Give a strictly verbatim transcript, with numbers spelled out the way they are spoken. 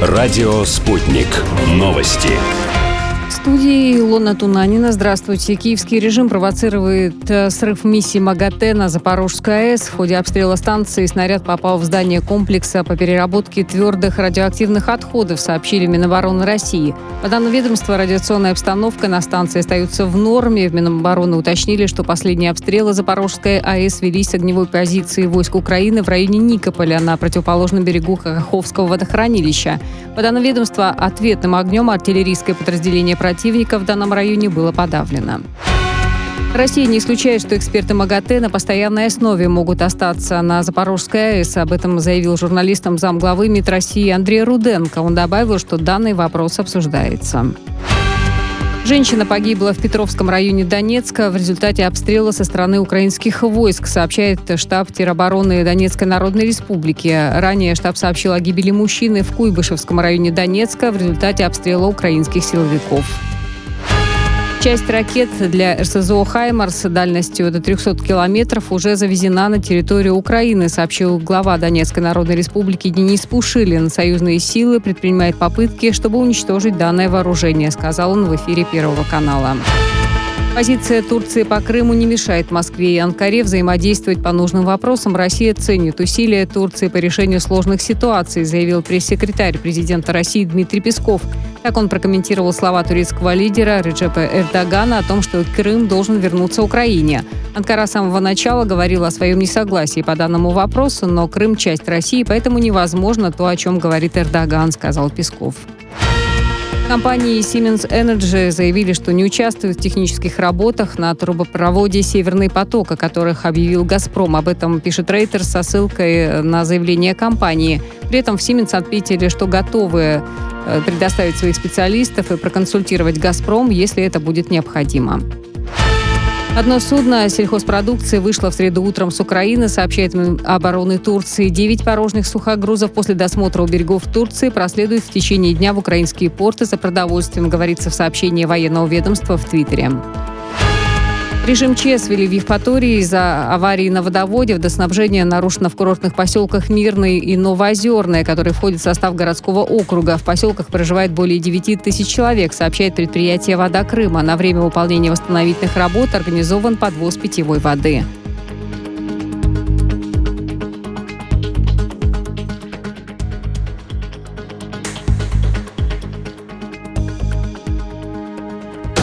Радио «Спутник». Новости. В студии Илона Тунанина. Здравствуйте. Киевский режим провоцирует срыв миссии МАГАТЭ на Запорожской АЭС. В ходе обстрела станции снаряд попал в здание комплекса по переработке твердых радиоактивных отходов, сообщили Минобороны России. По данным ведомства, радиационная обстановка на станции остается в норме. В Минобороны уточнили, что последние обстрелы Запорожской АЭС велись с огневой позиции войск Украины в районе Никополя на противоположном берегу Каховского водохранилища. По данным ведомства, ответным огнем артиллерийское подразделение противника в данном районе было подавлено. Россия не исключает, что эксперты МАГАТЭ на постоянной основе могут остаться на Запорожской АЭС. Об этом заявил журналистам замглавы МИД России Андрей Руденко. Он добавил, что данный вопрос обсуждается. Женщина погибла в Петровском районе Донецка в результате обстрела со стороны украинских войск, сообщает штаб теробороны Донецкой Народной Республики. Ранее штаб сообщил о гибели мужчины в Куйбышевском районе Донецка в результате обстрела украинских силовиков. Часть ракет для эр эс зэ о «Хаймарс» дальностью до трехсот километров уже завезена на территорию Украины, сообщил глава Донецкой Народной Республики Денис Пушилин. Союзные силы предпринимают попытки, чтобы уничтожить данное вооружение, сказал он в эфире Первого канала. Позиция Турции по Крыму не мешает Москве и Анкаре взаимодействовать по нужным вопросам. Россия ценит усилия Турции по решению сложных ситуаций, заявил пресс-секретарь президента России Дмитрий Песков. Так он прокомментировал слова турецкого лидера Реджепа Эрдогана о том, что Крым должен вернуться Украине. Анкара с самого начала говорила о своем несогласии по данному вопросу, но Крым – часть России, поэтому невозможно то, о чем говорит Эрдоган, сказал Песков. Компании Siemens Energy заявили, что не участвуют в технических работах на трубопроводе «Северный поток», о которых объявил «Газпром». Об этом пишет Reuters со ссылкой на заявление компании. При этом в Siemens отметили, что готовы предоставить своих специалистов и проконсультировать «Газпром», если это будет необходимо. Одно судно сельхозпродукции вышло в среду утром с Украины, сообщает Минобороны Турции. Девять порожних сухогрузов после досмотра у берегов Турции проследуют в течение дня в украинские порты за продовольствием, говорится в сообщении военного ведомства в Твиттере. Режим ЧС ввели в Евпатории из-за аварии на водоводе. Водоснабжение нарушено в курортных поселках Мирный и Новоозерное, которые входят в состав городского округа. В поселках проживает более девяти тысяч человек, сообщает предприятие «Вода Крыма». На время выполнения восстановительных работ организован подвоз питьевой воды.